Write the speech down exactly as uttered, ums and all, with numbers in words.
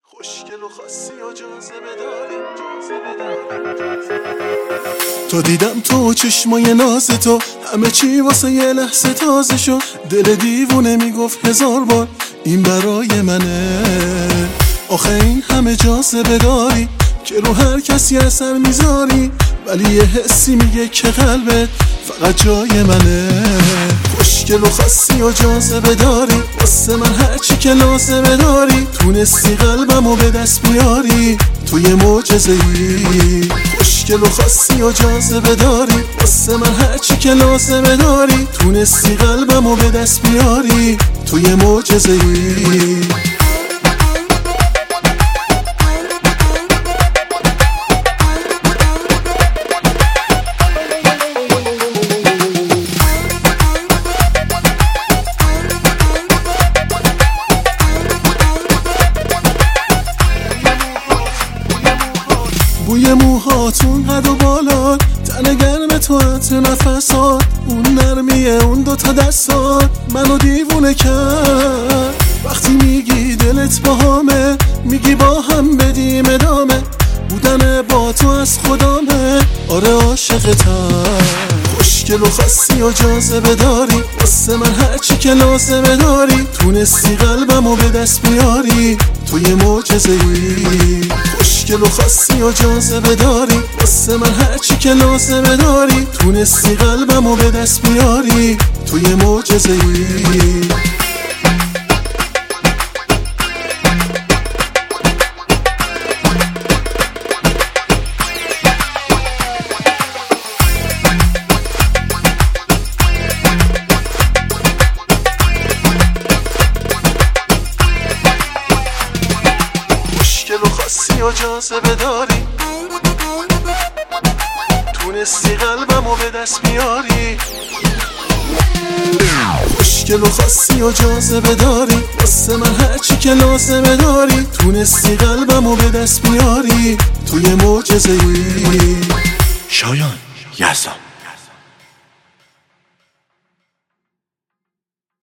خوشگل و خاصی و جاذبه داری تو دیدم تو چشمای ناز تو همه چی واسه یه لحظه تازه شد. دل دیوونه میگفت هزار بار این برای منه. آخه این همه جاذبه داری که رو هر کسی اثر میذاری، ولی یه حسی میگه که قلبت فقط جای منه. خوشگل و خاصی و جاذبه داری واسه من هرچی که لازمه داری. تونستی قلبمو به دست بیاری تو یه معجزه‌ای. خوشگل و خاصی و جاذبه داری واسه من هرچی که لازمه داری. تونستی قلبمو به دست بیاری تو یه معجزه‌ای. بوی موهاتون قد و بالات، تن گرم تو عطر نفسات، اون نرمیه اون دوتا دستات منو دیوونه کرد. وقتی میگی دلت باهامه، میگی با هم بدیم ادامه، بودن با تو از خدامه، آره عاشقتم. خوشگل و خاصی و جاذبه داری واسه من هرچی که لازمه داری. تونستی قلبمو به دست بیاری تو یه معجزه‌ای. خوشگل و خاصی و جاذبه داری واسه من هرچی که لازمه داری. تونستی قلبمو به دست بیاری تو یه معجزه‌ای. خوشگل و خاصی و جاذبه داری تونستی قلبمو به دست بیاری. خوشگل و خاصی و جاذبه داری واسه من هرچی که لازمه داری. تونستی قلبمو به دست بیاری تو یه معجزه‌ای. شایان یزدان.